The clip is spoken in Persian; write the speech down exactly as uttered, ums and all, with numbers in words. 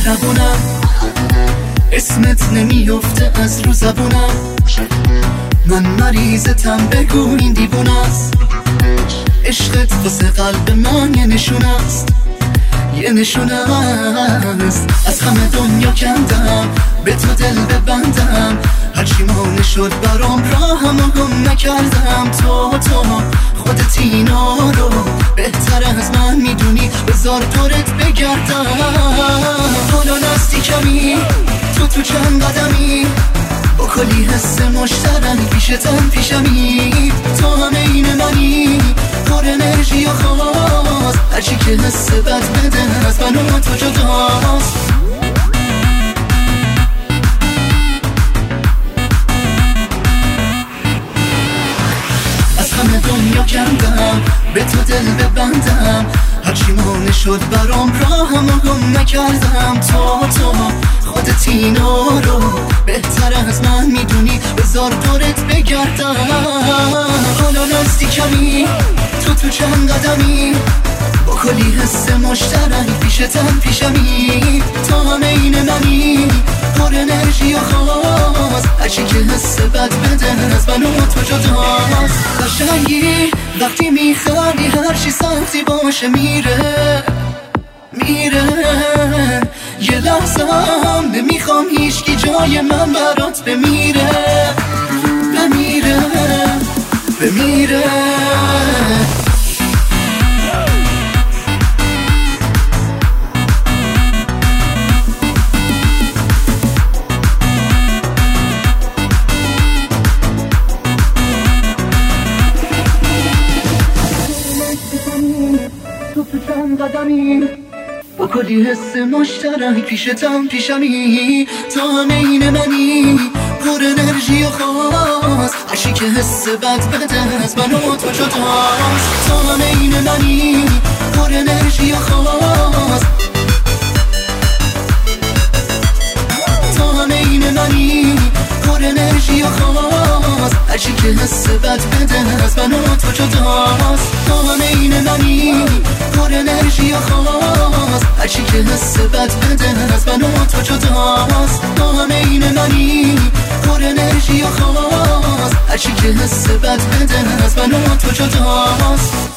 مهربونم، اسمت نمیفته از رو زبونم. من مریضتم بگو این دیوونه است، عشقت واسه قلب من یه نشونه است، یه نشونه است. از همه دنیا کندم به تو دل ببندم، هرچی مانع شد برام راهمو گم نکردم. تو تو خودت اینا رو بهتر از من میدونی، بذار دورت بگردم. حالا نزدیکمی، تو تو چند قدمی، با کلی حس مشترک پیشتم پیشمی. تو همه این منی، پر انرژی و خواست، هرچی که حس بد بده از من و تو جداست. از همه دنیا کندم به تو دل ببندم، هرچی مانع شد برام راهمو گم نکردم. تو تو خودت اینا رو بهتر از من میدونی، بذار دورت بگردم. حالا نزدیکمی، تو تو چند قدمی، با کلی حس مشترک پیشتم پیشمی. تو همه این منی، پر انرژی و خواست، هرچی که حس بد بده از من و تو جداست. قشنگی وقتی میخندی، هرچی سختی باشه میره میره. یه لحظه هم نمیخوام هیچکی جای من برات بمیره بمیره بمیره. تو تو چند قدمی، با کلی حس مشترک پیشتم پیشمی. تو همه این منی، پر انرژی و خواست، هرچی که حس بد بده از من و تو جداست. تو همه این منی، پر انرژی و خواست، تو همه این منی، پر انرژی و خواست، هرچی که حس بد بده از من و تو جداست. تو همه این منی، پر انرژی و خواست، هرچی که حس بد بده از من و تو جداست. تو همه این منی، پر انرژی و خواست، هرچی که حس بد بده از من و تو جداست.